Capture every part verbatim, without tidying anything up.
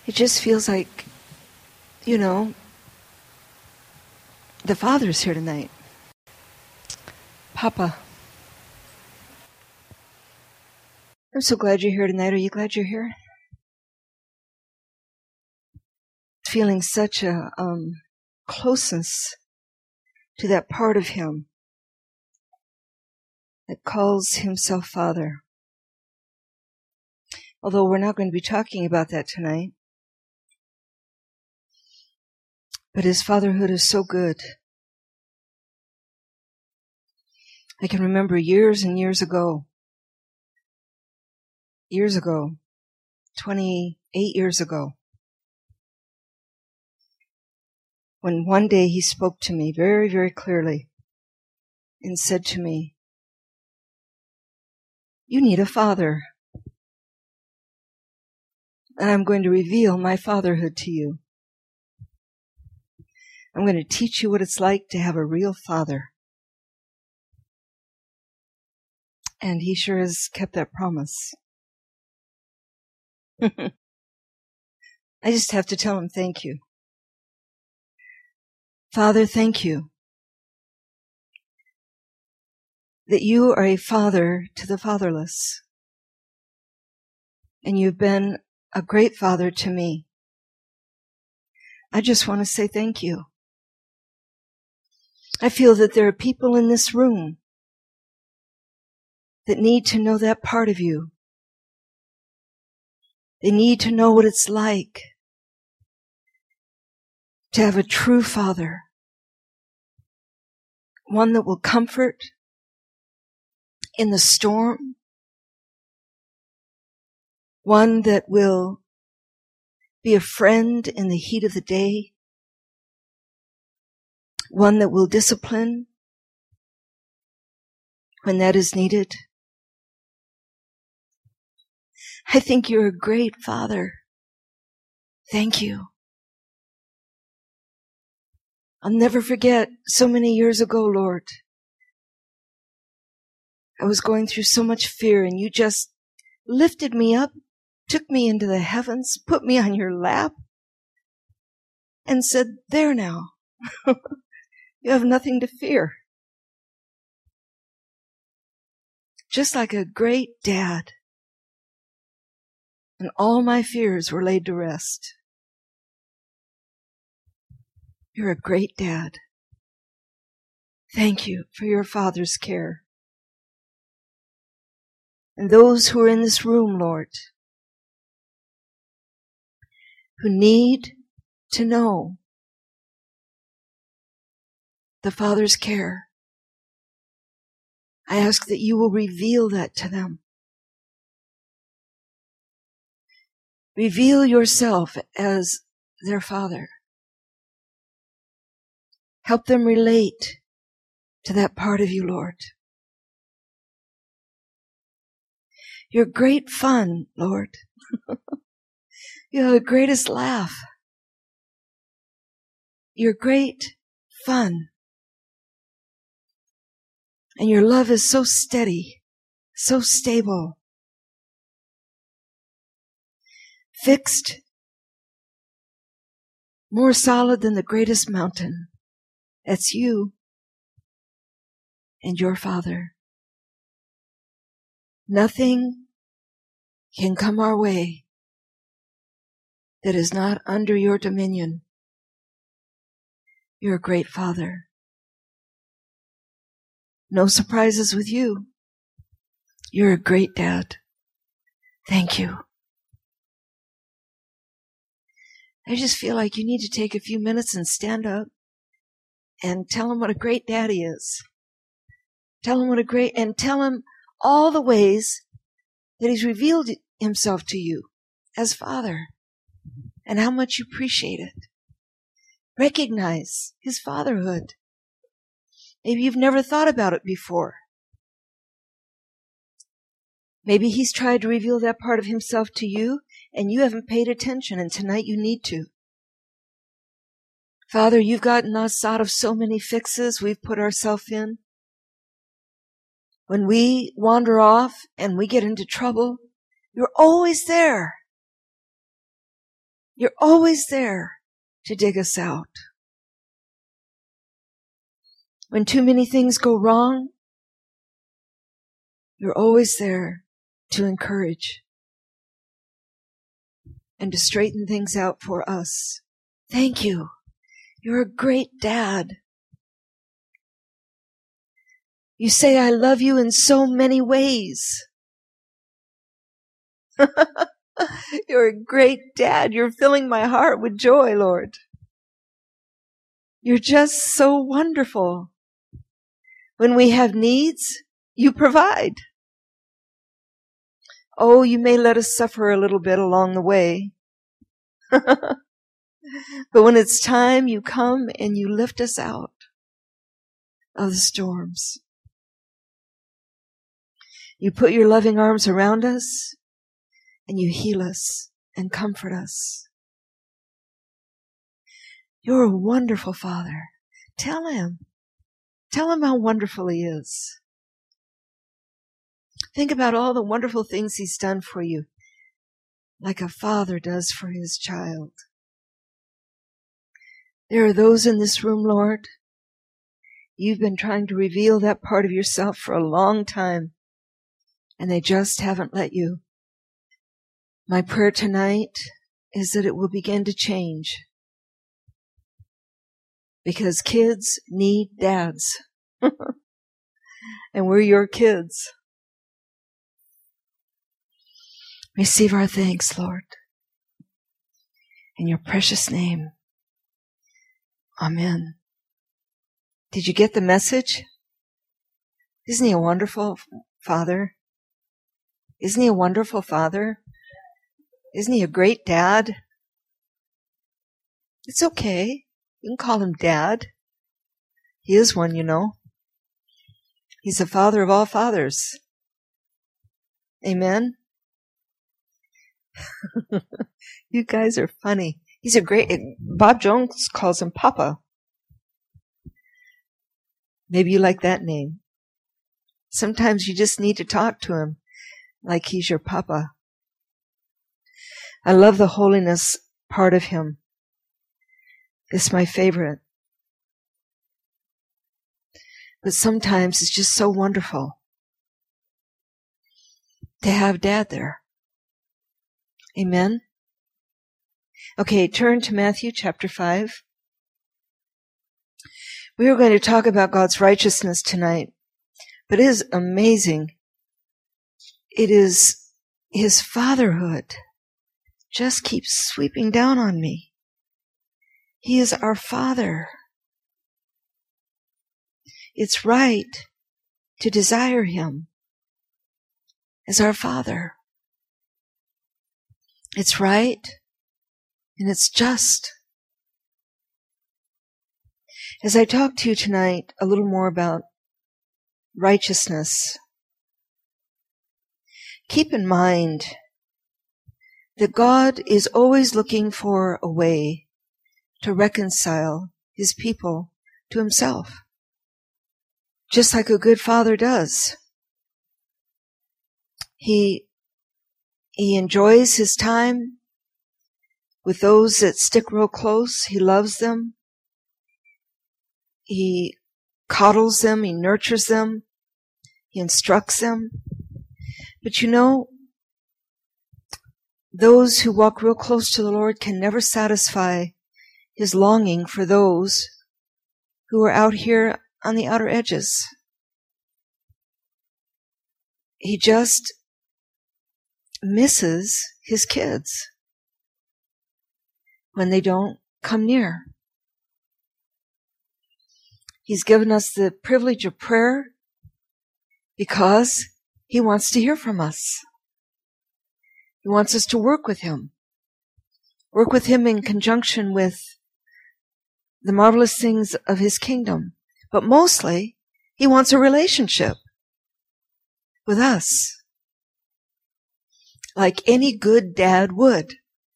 It just feels like, you know, the Father's here tonight. Papa. I'm so glad you're here tonight. Are you glad you're here? Feeling such a um, closeness to that part of Him that calls Himself Father. Although we're not going to be talking about that tonight. But His fatherhood is so good. I can remember years and years ago, years ago, twenty-eight years ago, when one day He spoke to me very, very clearly and said to me, "You need a father. And I'm going to reveal my fatherhood to you. I'm going to teach you what it's like to have a real father." And He sure has kept that promise. I just have to tell Him thank you. Father, thank you that you are a father to the fatherless. And you've been a great father to me. I just want to say thank you. I feel that there are people in this room that need to know that part of you. They need to know what it's like to have a true father. One that will comfort in the storm. One that will be a friend in the heat of the day. One that will discipline when that is needed. I think you're a great father. Thank you. I'll never forget so many years ago, Lord. I was going through so much fear and you just lifted me up, took me into the heavens, put me on your lap, and said, "There now. You have nothing to fear." Just like a great dad. And all my fears were laid to rest. You're a great dad. Thank you for your Father's care. And those who are in this room, Lord, who need to know the Father's care, I ask that you will reveal that to them. Reveal yourself as their Father. Help them relate to that part of you, Lord. You're great fun, Lord. You have the greatest laugh. You're great fun. And your love is so steady, so stable. Fixed, more solid than the greatest mountain. That's you and your Father. Nothing can come our way that is not under your dominion. You're a great Father. No surprises with you. You're a great Dad. Thank you. I just feel like you need to take a few minutes and stand up and tell him what a great dad he is. Tell him what a great, and tell him all the ways that he's revealed himself to you as Father and how much you appreciate it. Recognize his fatherhood. Maybe you've never thought about it before. Maybe he's tried to reveal that part of himself to you and you haven't paid attention, and tonight you need to. Father, you've gotten us out of so many fixes we've put ourselves in. When we wander off and we get into trouble, you're always there. You're always there to dig us out. When too many things go wrong, you're always there to encourage and to straighten things out for us. Thank you. You're a great dad. You say, I love you in so many ways. You're a great dad. You're filling my heart with joy, Lord. You're just so wonderful. When we have needs, you provide. Oh, you may let us suffer a little bit along the way. But when it's time, you come and you lift us out of the storms. You put your loving arms around us and you heal us and comfort us. You're a wonderful Father. Tell him. Tell him how wonderful he is. Think about all the wonderful things he's done for you, like a father does for his child. There are those in this room, Lord, you've been trying to reveal that part of yourself for a long time, and they just haven't let you. My prayer tonight is that it will begin to change. Because kids need dads. And we're your kids. Receive our thanks, Lord. In your precious name. Amen. Did you get the message? Isn't he a wonderful Father? Isn't he a wonderful Father? Isn't he a great dad? It's okay. You can call him Dad. He is one, you know. He's the Father of all fathers. Amen? You guys are funny. He's a great... Bob Jones calls him Papa. Maybe you like that name. Sometimes you just need to talk to him like he's your Papa. I love the holiness part of him. It's my favorite. But sometimes it's just so wonderful to have Dad there. Amen? Okay, turn to Matthew chapter five. We are going to talk about God's righteousness tonight, but it is amazing. It is his fatherhood just keeps sweeping down on me. He is our Father. It's right to desire him as our Father. It's right and it's just. As I talk to you tonight a little more about righteousness, keep in mind that God is always looking for a way to reconcile his people to himself, just like a good father does. He, he enjoys his time with those that stick real close. He loves them. He coddles them. He nurtures them. He instructs them. But you know, those who walk real close to the Lord can never satisfy his longing for those who are out here on the outer edges. He just misses his kids when they don't come near. He's given us the privilege of prayer because he wants to hear from us. He wants us to work with him. Work with him in conjunction with the marvelous things of his kingdom. But mostly, he wants a relationship with us, like any good dad would.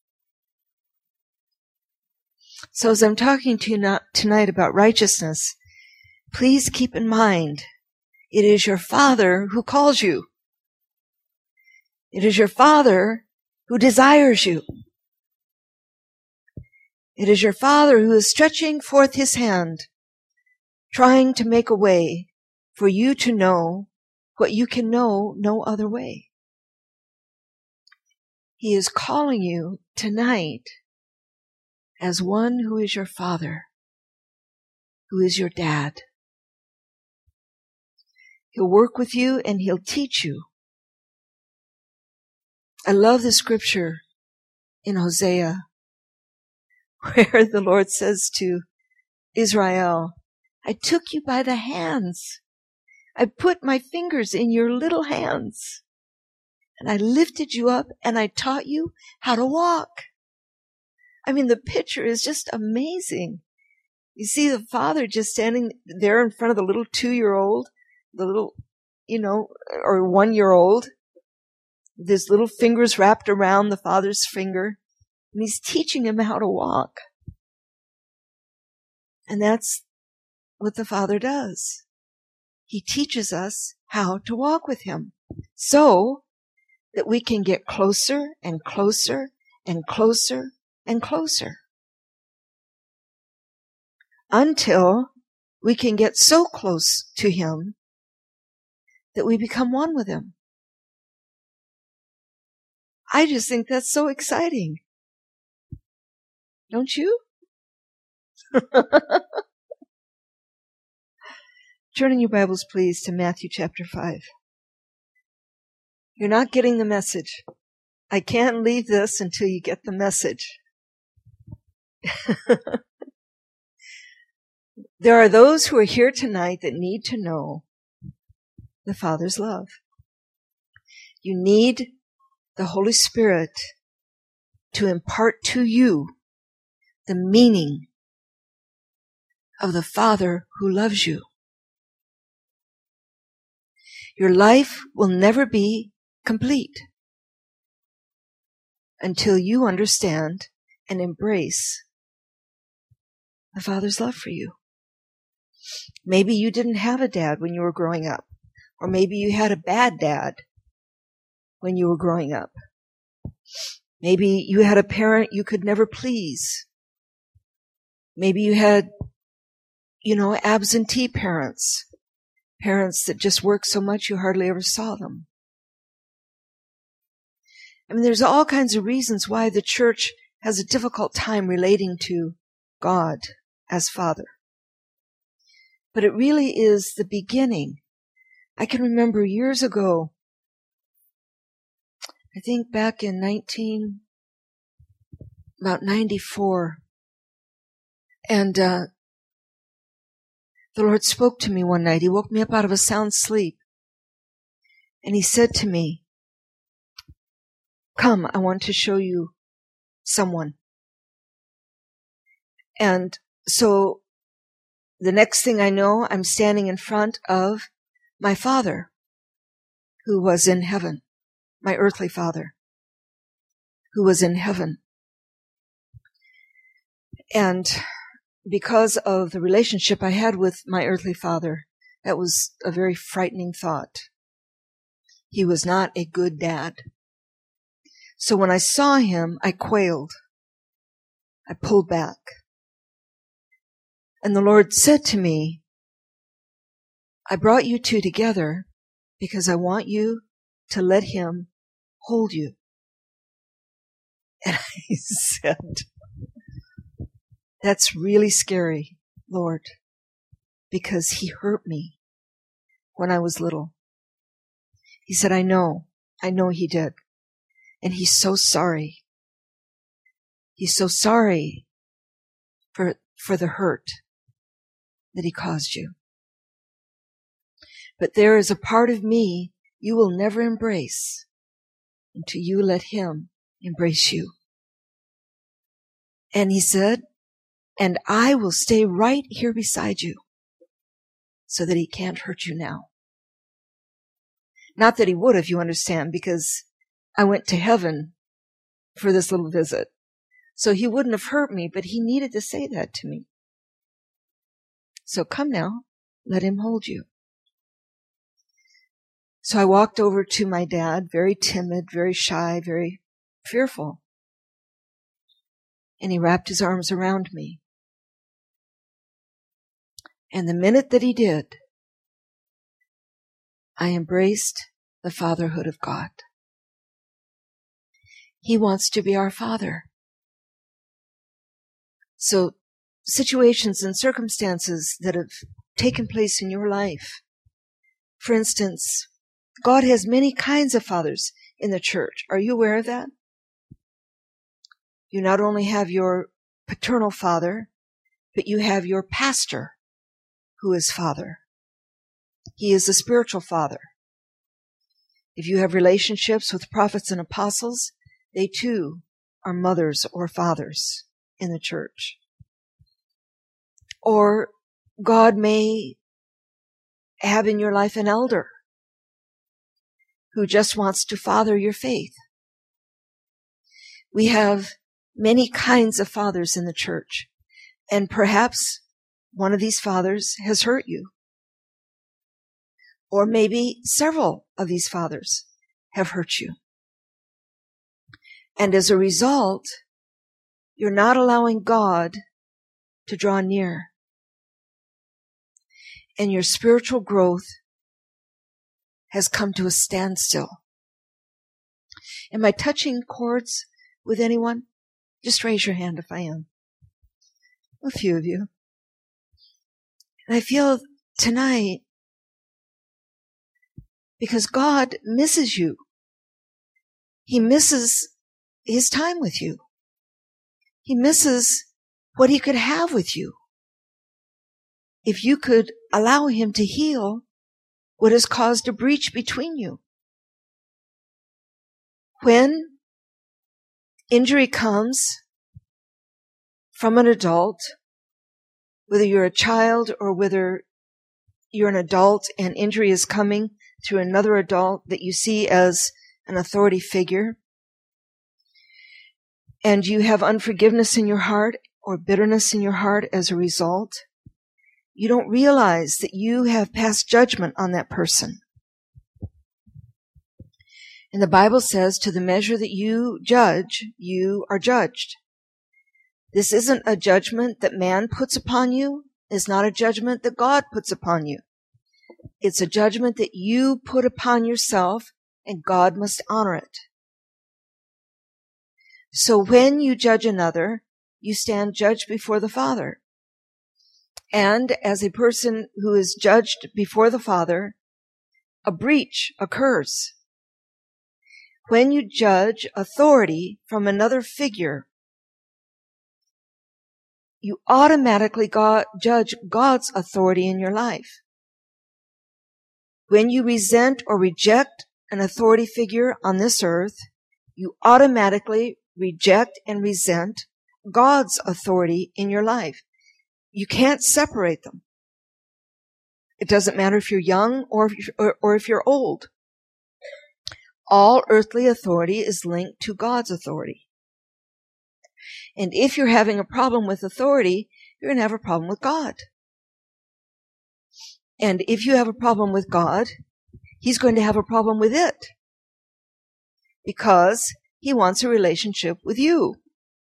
So as I'm talking to you not tonight about righteousness, please keep in mind, it is your Father who calls you. It is your Father who desires you. It is your Father who is stretching forth his hand, trying to make a way for you to know what you can know no other way. He is calling you tonight as one who is your Father, who is your dad. He'll work with you and he'll teach you. I love the scripture in Hosea where the Lord says to Israel, I took you by the hands. I put my fingers in your little hands. And I lifted you up and I taught you how to walk. I mean, the picture is just amazing. You see the father just standing there in front of the little two-year-old, the little, you know, or one-year-old, with his little fingers wrapped around the father's finger. And he's teaching him how to walk. And that's what the Father does. He teaches us how to walk with him so that we can get closer and closer and closer and closer until we can get so close to him that we become one with him. I just think that's so exciting. Don't you? Turn in your Bibles, please, to Matthew chapter five. You're not getting the message. I can't leave this until you get the message. There are those who are here tonight that need to know the Father's love. You need the Holy Spirit to impart to you the meaning of the Father who loves you. Your life will never be complete until you understand and embrace the Father's love for you. Maybe you didn't have a dad when you were growing up, or maybe you had a bad dad when you were growing up. Maybe you had a parent you could never please. Maybe you had, you know, absentee parents, parents that just worked so much you hardly ever saw them. I mean, there's all kinds of reasons why the church has a difficult time relating to God as Father. But it really is the beginning. I can remember years ago, I think back in nineteen, about ninety-four, and uh, the Lord spoke to me one night. He woke me up out of a sound sleep. And he said to me, come, I want to show you someone. And so the next thing I know, I'm standing in front of my Father who was in heaven, my earthly Father who was in heaven. And because of the relationship I had with my earthly father, that was a very frightening thought. He was not a good dad. So when I saw him, I quailed. I pulled back. And the Lord said to me, I brought you two together because I want you to let him hold you. And I said, that's really scary, Lord, because he hurt me when I was little. He said, I know, I know he did. And he's so sorry. He's so sorry for, for the hurt that he caused you. But there is a part of me you will never embrace until you let him embrace you. And he said, and I will stay right here beside you so that he can't hurt you now. Not that he would, if you understand, because I went to heaven for this little visit. So he wouldn't have hurt me, but he needed to say that to me. So come now, let him hold you. So I walked over to my dad, very timid, very shy, very fearful. and he wrapped his arms around me. And the minute that he did, I embraced the fatherhood of God. He wants to be our Father. So situations and circumstances that have taken place in your life, for instance, God has many kinds of fathers in the church. Are you aware of that? You not only have your paternal father, but you have your pastor, who is father. He is a spiritual father. If you have relationships with prophets and apostles, they too are mothers or fathers in the church. Or God may have in your life an elder who just wants to father your faith. We have many kinds of fathers in the church, and perhaps one of these fathers has hurt you. Or maybe several of these fathers have hurt you. And as a result, you're not allowing God to draw near. And your spiritual growth has come to a standstill. Am I touching chords with anyone? Just raise your hand if I am. A few of you. And I feel tonight, because God misses you. He misses his time with you. He misses what he could have with you. If you could allow him to heal what has caused a breach between you. When injury comes from an adult, whether you're a child or whether you're an adult and injury is coming through another adult that you see as an authority figure, and you have unforgiveness in your heart or bitterness in your heart as a result, you don't realize that you have passed judgment on that person. And the Bible says, to the measure that you judge, you are judged. This isn't a judgment that man puts upon you. It's not a judgment that God puts upon you. It's a judgment that you put upon yourself, and God must honor it. So when you judge another, you stand judged before the Father. And as a person who is judged before the Father, a breach occurs. When you judge authority from another figure, you automatically God, judge God's authority in your life. When you resent or reject an authority figure on this earth, you automatically reject and resent God's authority in your life. You can't separate them. It doesn't matter if you're young or if you're, or, or if you're old. All earthly authority is linked to God's authority. And if you're having a problem with authority, you're going to have a problem with God. And if you have a problem with God, he's going to have a problem with it. Because he wants a relationship with you.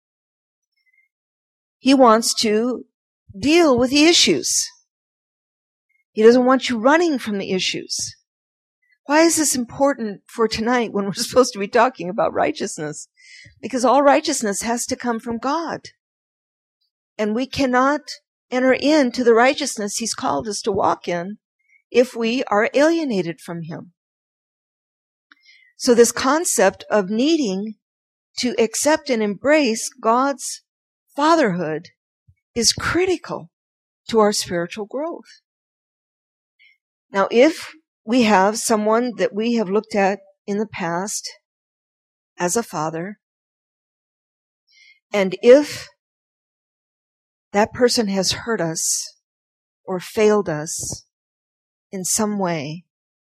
He wants to deal with the issues. He doesn't want you running from the issues. Why is this important for tonight when we're supposed to be talking about righteousness? Because all righteousness has to come from God. And we cannot enter into the righteousness he's called us to walk in if we are alienated from him. So this concept of needing to accept and embrace God's fatherhood is critical to our spiritual growth. Now, if we have someone that we have looked at in the past as a father, and if that person has hurt us or failed us in some way,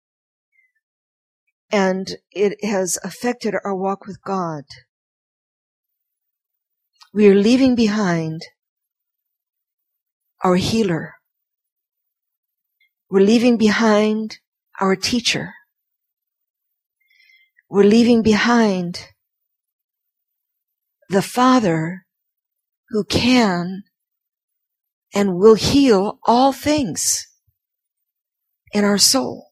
and it has affected our walk with God, we are leaving behind our healer. We're leaving behind our teacher. We're leaving behind the Father who can and will heal all things in our soul.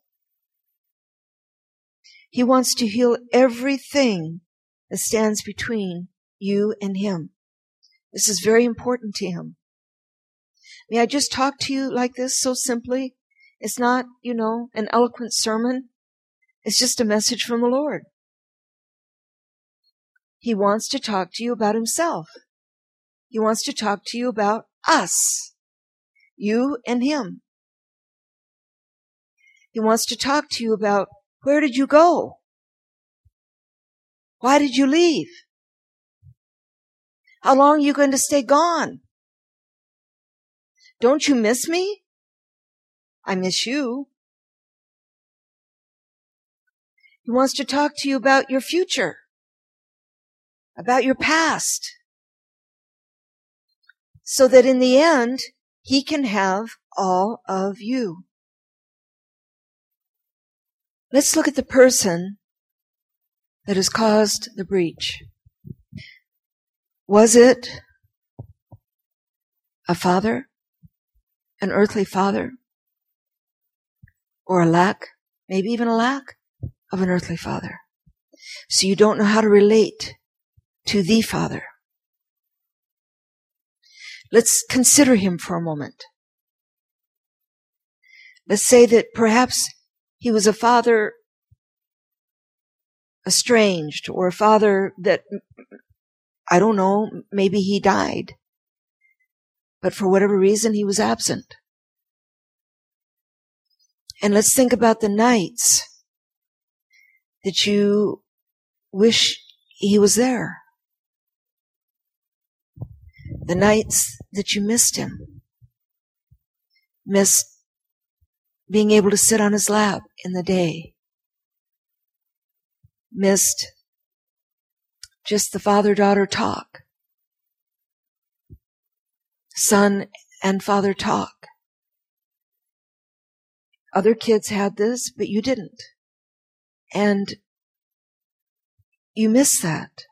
He wants to heal everything that stands between you and Him. This is very important to Him. May I just talk to you like this so simply? It's not, you know, an eloquent sermon. It's just a message from the Lord. He wants to talk to you about Himself. He wants to talk to you about us, you and Him. He wants to talk to you about, where did you go? Why did you leave? How long are you going to stay gone? Don't you miss me? I miss you. He wants to talk to you about your future, about your past, so that in the end, He can have all of you. Let's look at the person that has caused the breach. Was it a father, an earthly father, or a lack, maybe even a lack of an earthly father? So you don't know how to relate to the Father. Let's consider Him for a moment. Let's say that perhaps he was a father estranged, or a father that, I don't know, maybe he died, but for whatever reason he was absent. And let's think about the nights that you wish he was there. The nights that you missed him. Missed being able to sit on his lap in the day. Missed just the father-daughter talk. Son and father talk. Other kids had this, but you didn't. And you missed that.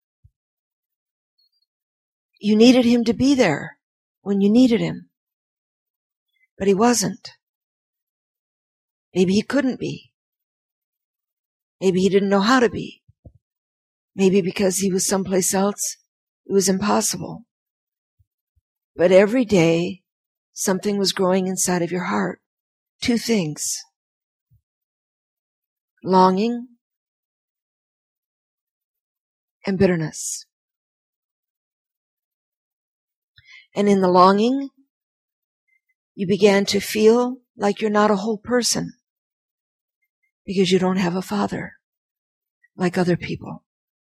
You needed him to be there when you needed him. But he wasn't. Maybe he couldn't be. Maybe he didn't know how to be. Maybe because he was someplace else, it was impossible. But every day, something was growing inside of your heart. Two things. Longing and bitterness. And in the longing, you began to feel like you're not a whole person because you don't have a father like other people.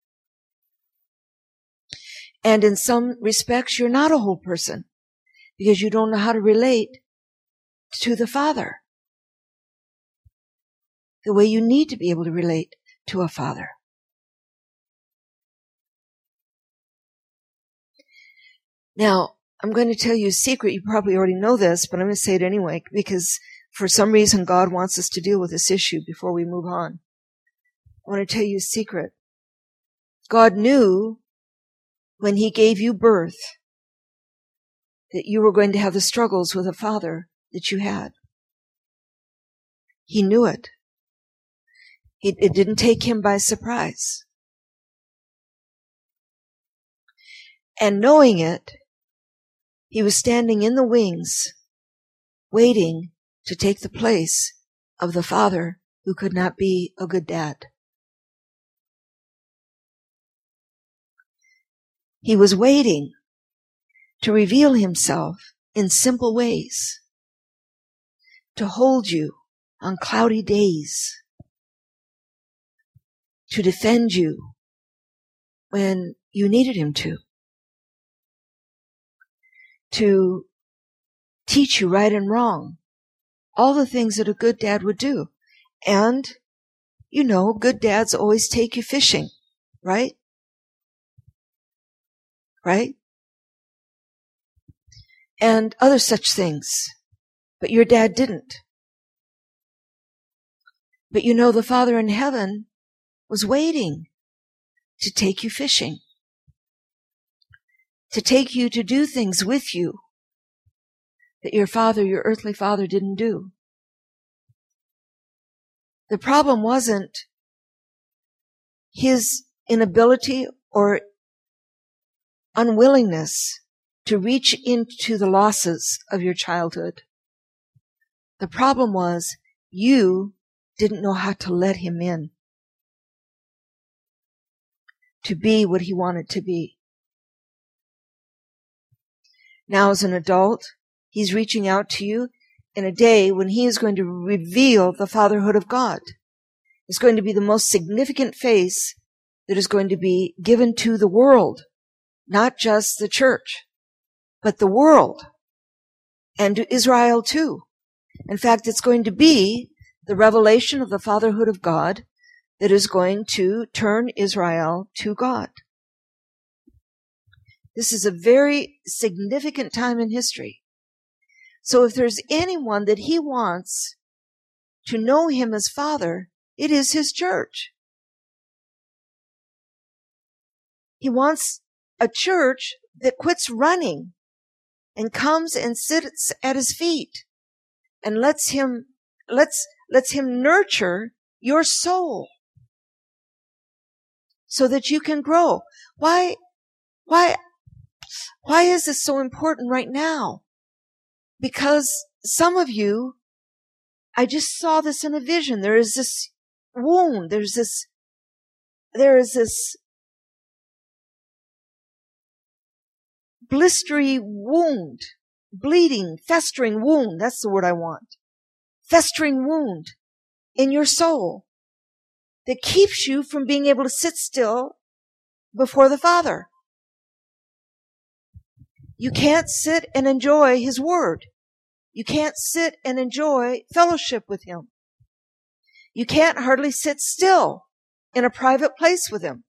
And in some respects, you're not a whole person because you don't know how to relate to the Father the way you need to be able to relate to a father. Now, I'm going to tell you a secret. You probably already know this, but I'm going to say it anyway because for some reason God wants us to deal with this issue before we move on. I want to tell you a secret. God knew when He gave you birth that you were going to have the struggles with a father that you had. He knew it. It, it didn't take Him by surprise. And knowing it, He was standing in the wings, waiting to take the place of the father who could not be a good dad. He was waiting to reveal Himself in simple ways, to hold you on cloudy days, to defend you when you needed Him to, to teach you right and wrong, all the things that a good dad would do. And, you know, good dads always take you fishing, right? Right? And other such things. But your dad didn't. But you know, the Father in heaven was waiting to take you fishing, to take you to do things with you that your father, your earthly father, didn't do. The problem wasn't his inability or unwillingness to reach into the losses of your childhood. The problem was you didn't know how to let him in to be what he wanted to be. Now as an adult, he's reaching out to you in a day when he is going to reveal the fatherhood of God. It's going to be the most significant face that is going to be given to the world, not just the church, but the world, and to Israel too. In fact, it's going to be the revelation of the fatherhood of God that is going to turn Israel to God. This is a very significant time in history. So if there's anyone that he wants to know him as Father, it is his church. He wants a church that quits running and comes and sits at his feet and lets him, lets, lets him nurture your soul so that you can grow. Why, why, why is this so important right now? Because some of you, I just saw this in a vision. There is this wound. There's this, there is this blistery wound, bleeding, festering wound. That's the word I want. Festering wound in your soul that keeps you from being able to sit still before the Father. You can't sit and enjoy his word. You can't sit and enjoy fellowship with him. You can't hardly sit still in a private place with him.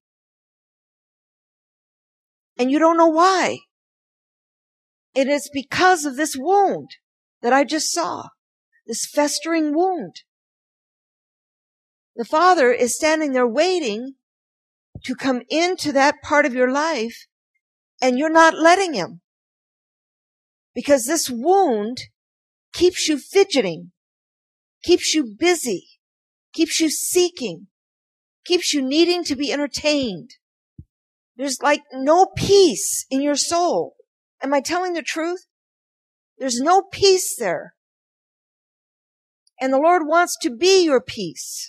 And you don't know why. It is because of this wound that I just saw, this festering wound. The Father is standing there waiting to come into that part of your life, and you're not letting him. Because this wound keeps you fidgeting, keeps you busy, keeps you seeking, keeps you needing to be entertained. There's like no peace in your soul. Am I telling the truth? There's no peace there. And the Lord wants to be your peace.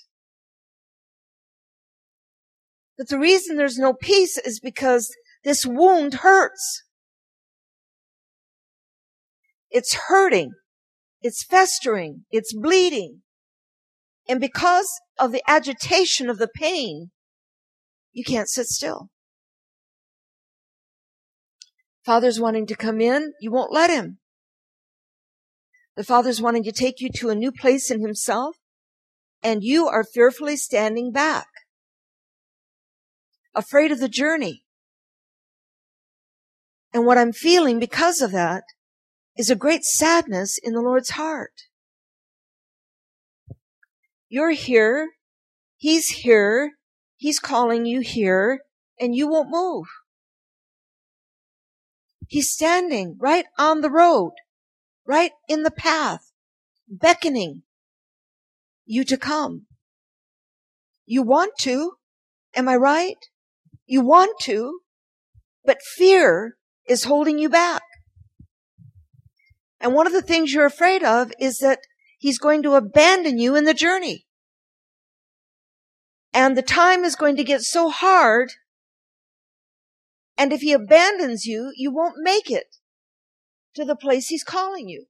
But the reason there's no peace is because this wound hurts. It's hurting. It's festering. It's bleeding. And because of the agitation of the pain, you can't sit still. Father's wanting to come in, you won't let him. The Father's wanting to take you to a new place in himself, and you are fearfully standing back, afraid of the journey. And what I'm feeling because of that is a great sadness in the Lord's heart. You're here, he's here, he's calling you here, and you won't move. He's standing right on the road, right in the path, beckoning you to come. You want to, am I right? You want to, but fear is holding you back. And one of the things you're afraid of is that he's going to abandon you in the journey. And the time is going to get so hard, and if he abandons you, you won't make it to the place he's calling you.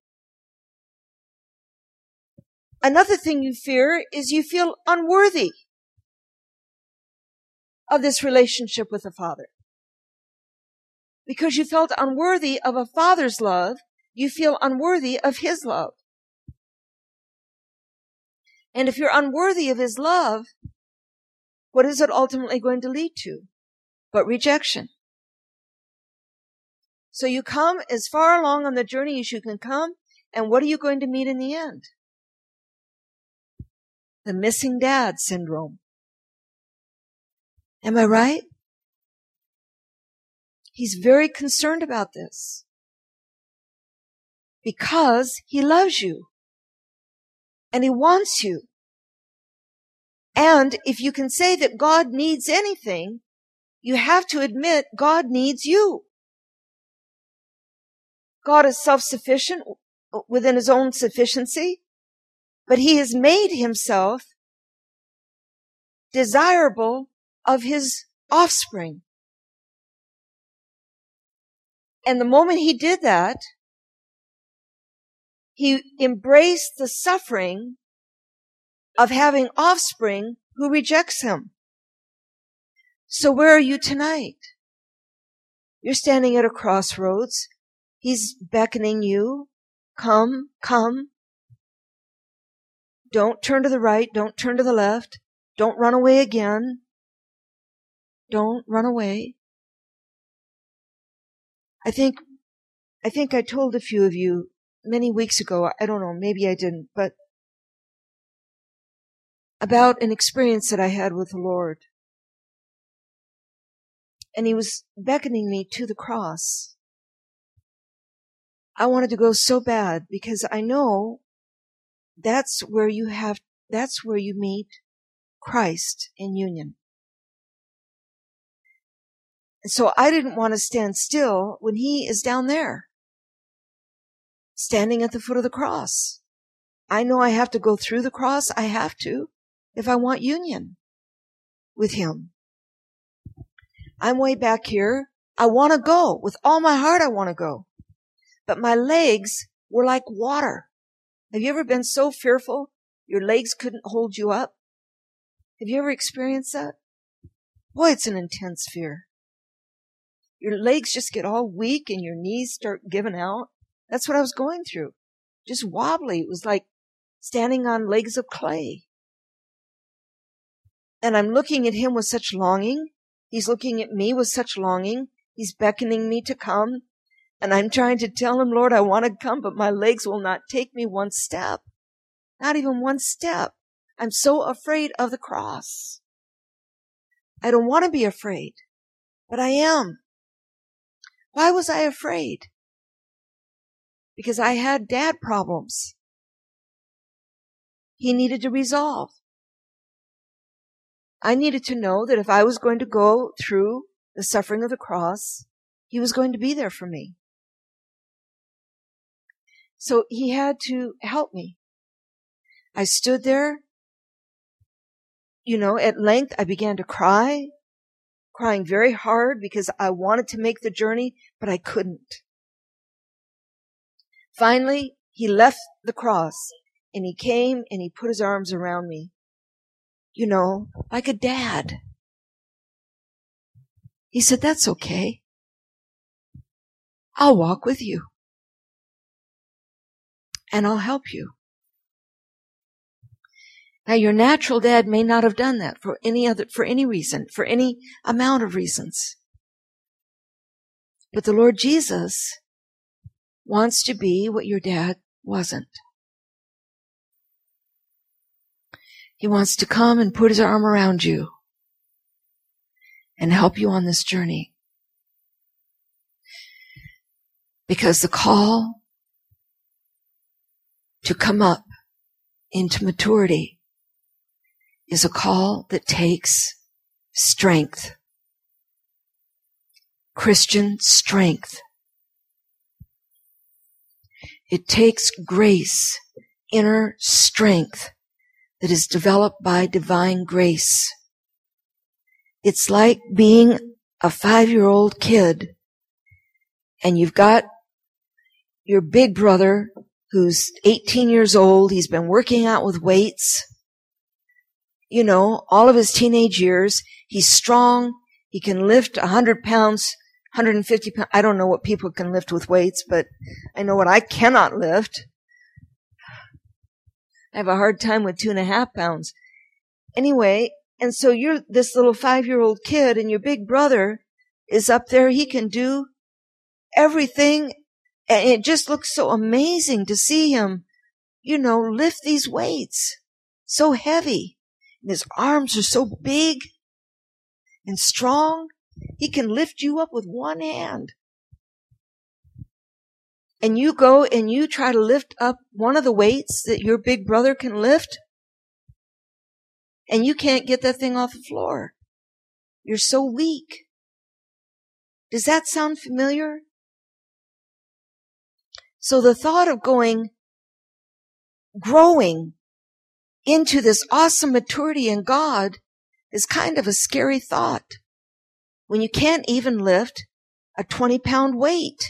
Another thing you fear is you feel unworthy of this relationship with the Father. Because you felt unworthy of a father's love, you feel unworthy of his love. And if you're unworthy of his love, what is it ultimately going to lead to? But rejection. So you come as far along on the journey as you can come, and what are you going to meet in the end? The missing dad syndrome. Am I right? He's very concerned about this because he loves you and he wants you. And if you can say that God needs anything, you have to admit God needs you. God is self-sufficient within his own sufficiency, but he has made himself desirable of his offspring. And the moment he did that, he embraced the suffering of having offspring who rejects him. So where are you tonight? You're standing at a crossroads. He's beckoning you. Come, come. Don't turn to the right. Don't turn to the left. Don't run away again. Don't run away. I think, I think I told a few of you many weeks ago, I don't know, maybe I didn't, but about an experience that I had with the Lord. And he was beckoning me to the cross. I wanted to go so bad because I know that's where you have, that's where you meet Christ in union. And so I didn't want to stand still when he is down there, standing at the foot of the cross. I know I have to go through the cross. I have to if I want union with him. I'm way back here. I want to go. With all my heart, I want to go. But my legs were like water. Have you ever been so fearful your legs couldn't hold you up? Have you ever experienced that? Boy, it's an intense fear. Your legs just get all weak and your knees start giving out. That's what I was going through. Just wobbly. It was like standing on legs of clay. And I'm looking at him with such longing. He's looking at me with such longing. He's beckoning me to come. And I'm trying to tell him, Lord, I want to come, but my legs will not take me one step. Not even one step. I'm so afraid of the cross. I don't want to be afraid, but I am. Why was I afraid? Because I had dad problems. He needed to resolve. I needed to know that if I was going to go through the suffering of the cross, he was going to be there for me. So he had to help me. I stood there. You know, at length I began to cry, crying very hard because I wanted to make the journey, but I couldn't. Finally, he left the cross and he came and he put his arms around me. You know, like a dad. He said, that's okay. I'll walk with you. And I'll help you. Now, your natural dad may not have done that for any other, for any reason, for any amount of reasons. But the Lord Jesus wants to be what your dad wasn't. He wants to come and put his arm around you and help you on this journey. Because the call to come up into maturity is a call that takes strength. Christian strength. It takes grace, inner strength that is developed by divine grace. It's like being a five-year-old kid and you've got your big brother who's eighteen years old. He's been working out with weights, you know, all of his teenage years. He's strong. He can lift one hundred pounds, one hundred fifty pounds. I don't know what people can lift with weights, but I know what I cannot lift. I have a hard time with two and a half pounds. Anyway, and so you're this little five-year-old kid and your big brother is up there. He can do everything. And it just looks so amazing to see him, you know, lift these weights so heavy. And his arms are so big and strong. He can lift you up with one hand. And you go and you try to lift up one of the weights that your big brother can lift, and you can't get that thing off the floor. You're so weak. Does that sound familiar? So the thought of going, growing into this awesome maturity in God is kind of a scary thought when you can't even lift a twenty pound weight.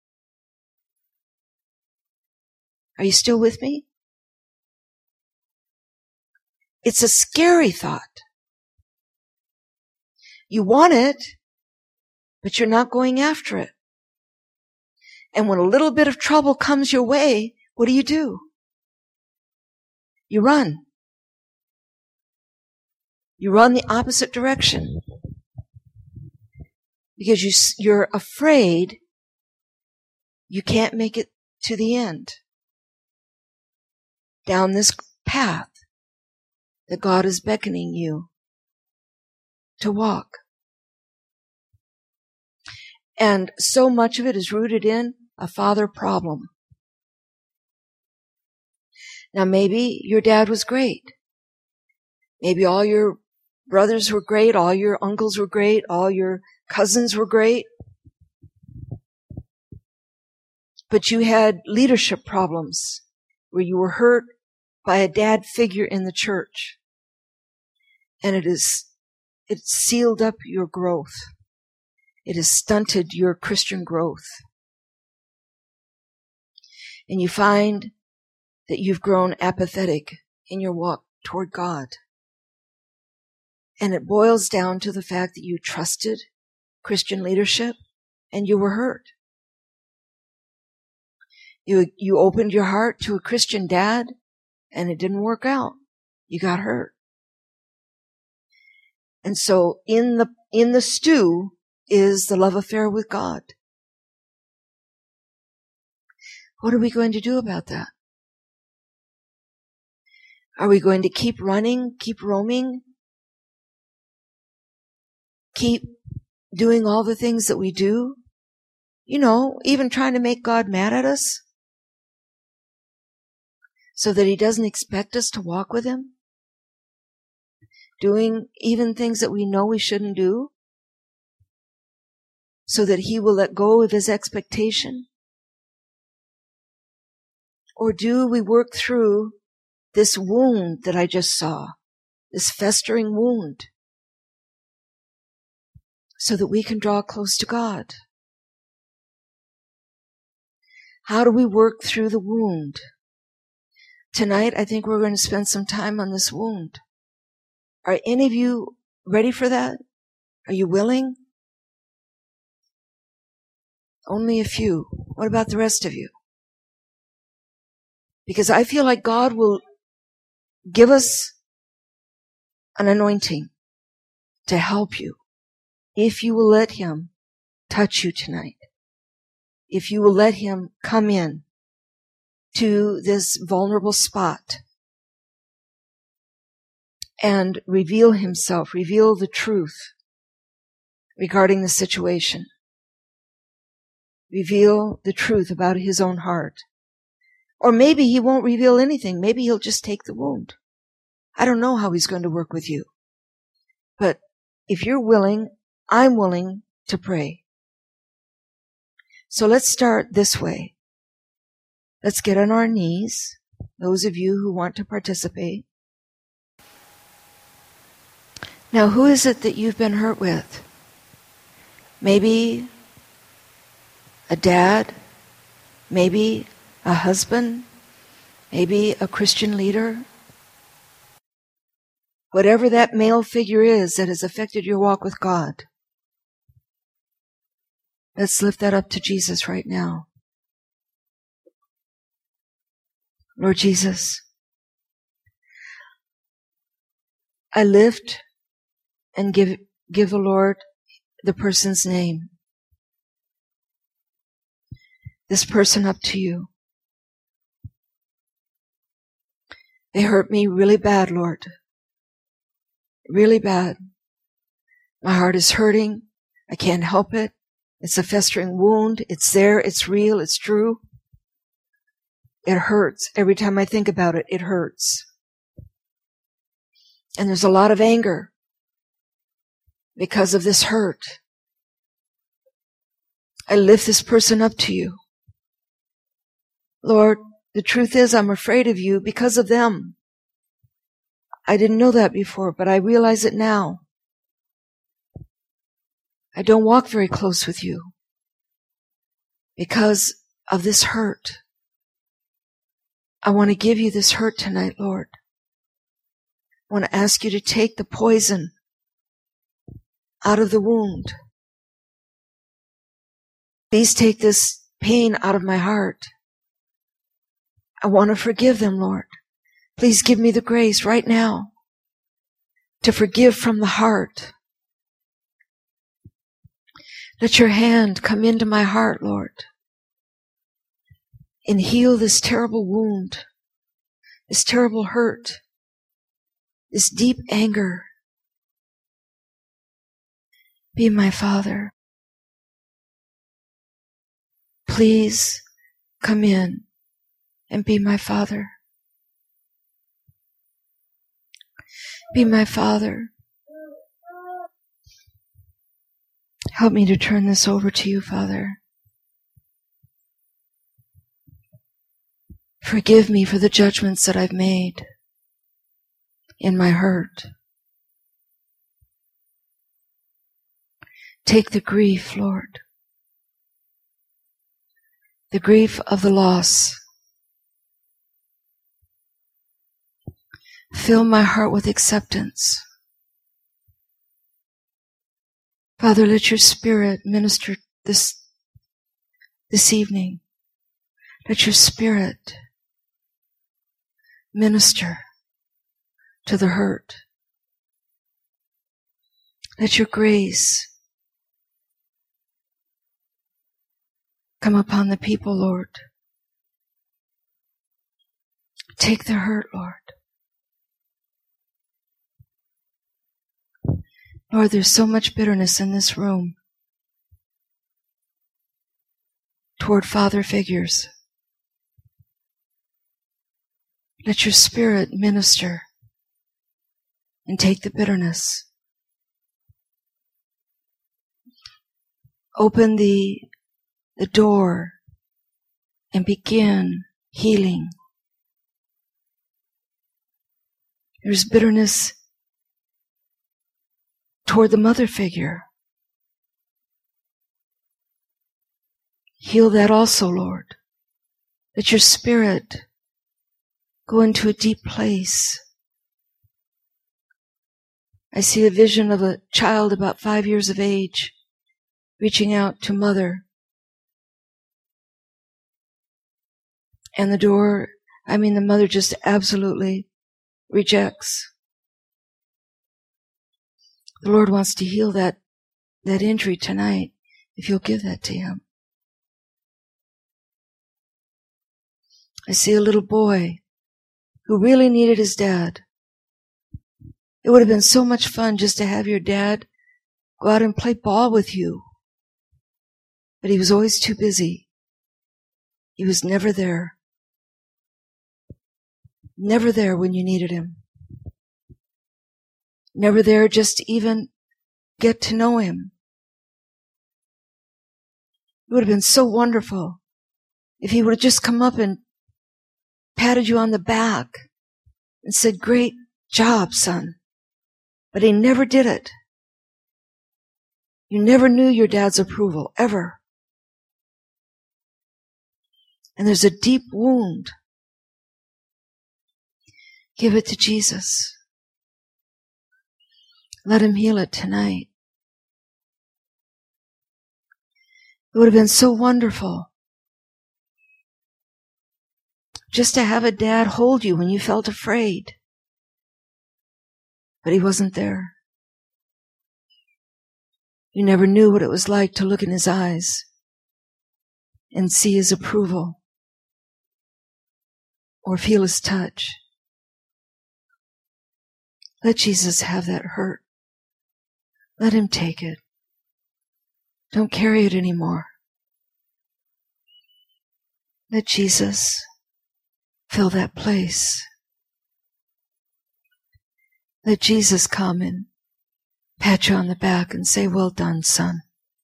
Are you still with me? It's a scary thought. You want it, but you're not going after it. And when a little bit of trouble comes your way, what do you do? You run. You run the opposite direction. Because you, you're afraid you can't make it to the end. Down this path that God is beckoning you to walk. And so much of it is rooted in a father problem. Now maybe your dad was great. Maybe all your brothers were great, all your uncles were great, all your cousins were great. But you had leadership problems where you were hurt by a dad figure in the church. And it is, it sealed up your growth. It has stunted your Christian growth. And you find that you've grown apathetic in your walk toward God. And it boils down to the fact that you trusted Christian leadership and you were hurt. You, you opened your heart to a Christian dad and it didn't work out. You got hurt. And so in the, in the stew is the love affair with God. What are we going to do about that? Are we going to keep running, keep roaming, keep doing all the things that we do? You know, even trying to make God mad at us so that he doesn't expect us to walk with him? Doing even things that we know we shouldn't do so that he will let go of his expectation? Or do we work through this wound that I just saw, this festering wound, so that we can draw close to God? How do we work through the wound? Tonight, I think we're going to spend some time on this wound. Are any of you ready for that? Are you willing? Only a few. What about the rest of you? Because I feel like God will give us an anointing to help you if you will let him touch you tonight. If you will let him come in to this vulnerable spot and reveal himself, reveal the truth regarding the situation. Reveal the truth about his own heart. Or maybe he won't reveal anything. Maybe he'll just take the wound. I don't know how he's going to work with you. But if you're willing, I'm willing to pray. So let's start this way. Let's get on our knees, those of you who want to participate. Now, who is it that you've been hurt with? Maybe a dad, maybe a husband, maybe a Christian leader. Whatever that male figure is that has affected your walk with God, let's lift that up to Jesus right now. Lord Jesus, I lift and give, give the Lord the person's name. This person up to you. They hurt me really bad, Lord. Really bad. My heart is hurting. I can't help it. It's a festering wound. It's there. It's real. It's true. It hurts. Every time I think about it, it hurts. And there's a lot of anger because of this hurt. I lift this person up to you. Lord, the truth is I'm afraid of you because of them. I didn't know that before, but I realize it now. I don't walk very close with you because of this hurt. I want to give you this hurt tonight, Lord. I want to ask you to take the poison out of the wound. Please take this pain out of my heart. I want to forgive them, Lord. Please give me the grace right now to forgive from the heart. Let your hand come into my heart, Lord, and heal this terrible wound, this terrible hurt, this deep anger. Be my Father. Please come in and be my Father. Be my Father. Help me to turn this over to you, Father. Forgive me for the judgments that I've made in my hurt. Take the grief, Lord. The grief of the loss. Fill my heart with acceptance. Father, let your Spirit minister this, this evening. Let your Spirit minister to the hurt. Let your grace come upon the people, Lord. Take the hurt, Lord. Lord, there's so much bitterness in this room toward father figures. Let your Spirit minister and take the bitterness. Open the, the door and begin healing. There's bitterness toward the mother figure. Heal that also, Lord. Let your Spirit go into a deep place. I see a vision of a child about five years of age reaching out to mother. And the door, I mean the mother just absolutely rejects. The Lord wants to heal that, that injury tonight, if you'll give that to Him. I see a little boy who really needed his dad. It would have been so much fun just to have your dad go out and play ball with you. But he was always too busy. He was never there. Never there when you needed him. Never there just to even get to know him. It would have been so wonderful if he would have just come up and patted you on the back and said, "Great job, son." But he never did it. You never knew your dad's approval, ever. And there's a deep wound. Give it to Jesus. Let Him heal it tonight. It would have been so wonderful just to have a dad hold you when you felt afraid. But he wasn't there. You never knew what it was like to look in his eyes and see his approval or feel his touch. Let Jesus have that hurt. Let Him take it. Don't carry it anymore. Let Jesus fill that place. Let Jesus come and pat you on the back and say, well done, son.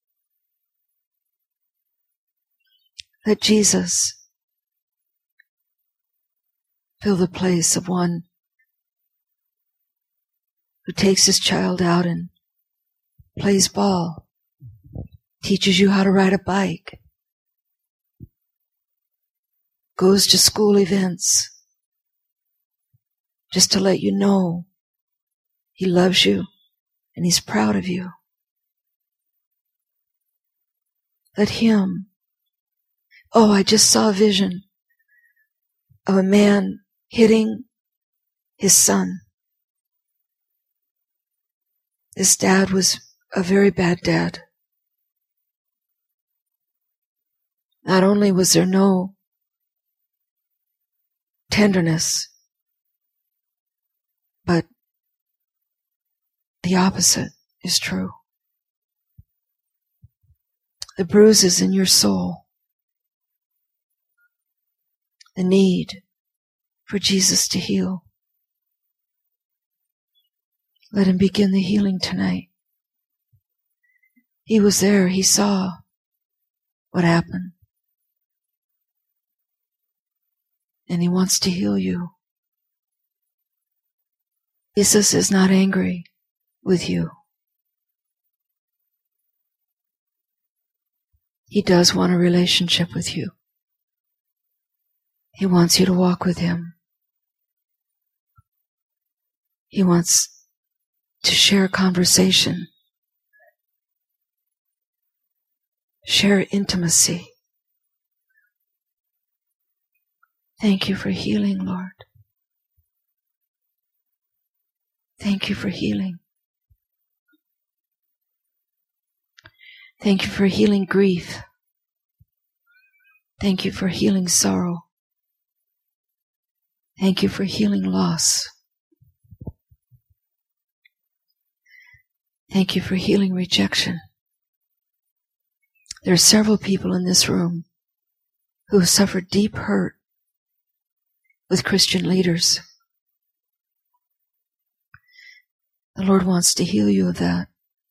Let Jesus fill the place of one who takes his child out and plays ball, teaches you how to ride a bike, goes to school events just to let you know he loves you and he's proud of you. Let him. Oh, I just saw a vision of a man hitting his son. His dad was a very bad dad. Not only was there no tenderness, but the opposite is true. The bruises in your soul, the need for Jesus to heal. Let him begin the healing tonight. He was there. He saw what happened. And he wants to heal you. Jesus is not angry with you. He does want a relationship with you. He wants you to walk with him. He wants to share conversation, share intimacy. Thank you for healing, Lord. Thank you for healing. Thank you for healing grief. Thank you for healing sorrow. Thank you for healing loss. Thank you for healing rejection. There are several people in this room who have suffered deep hurt with Christian leaders. The Lord wants to heal you of that.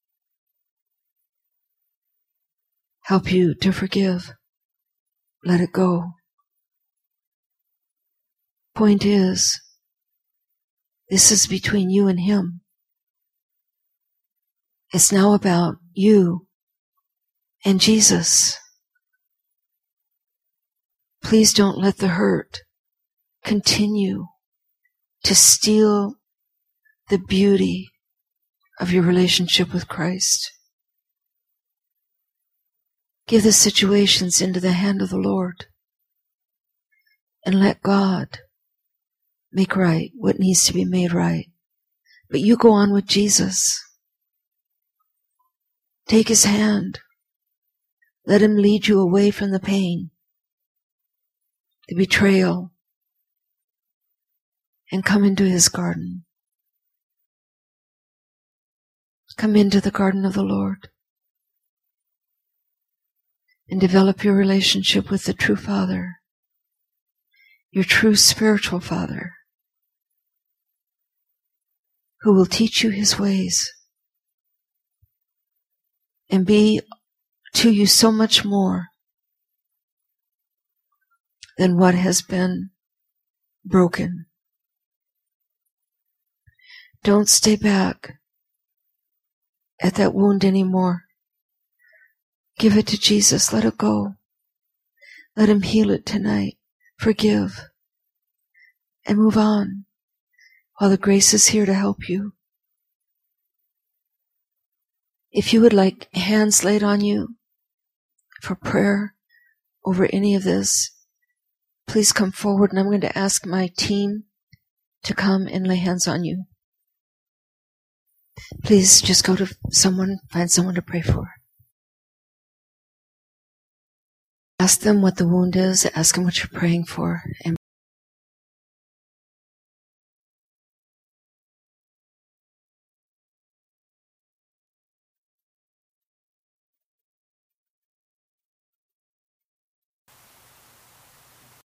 Help you to forgive. Let it go. Point is, this is between you and him. It's now about you and Jesus. Please don't let the hurt continue to steal the beauty of your relationship with Christ. Give the situations into the hand of the Lord and let God make right what needs to be made right. But you go on with Jesus. Take his hand. Let him lead you away from the pain, the betrayal, and come into his garden. Come into the garden of the Lord and develop your relationship with the true Father, your true spiritual Father, who will teach you his ways and be to you so much more than what has been broken. Don't stay back at that wound anymore. Give it to Jesus. Let it go. Let him heal it tonight. Forgive. And move on while the grace is here to help you. If you would like hands laid on you for prayer over any of this, please come forward and I'm going to ask my team to come and lay hands on you. Please just go to someone, find someone to pray for. Ask them what the wound is, ask them what you're praying for, and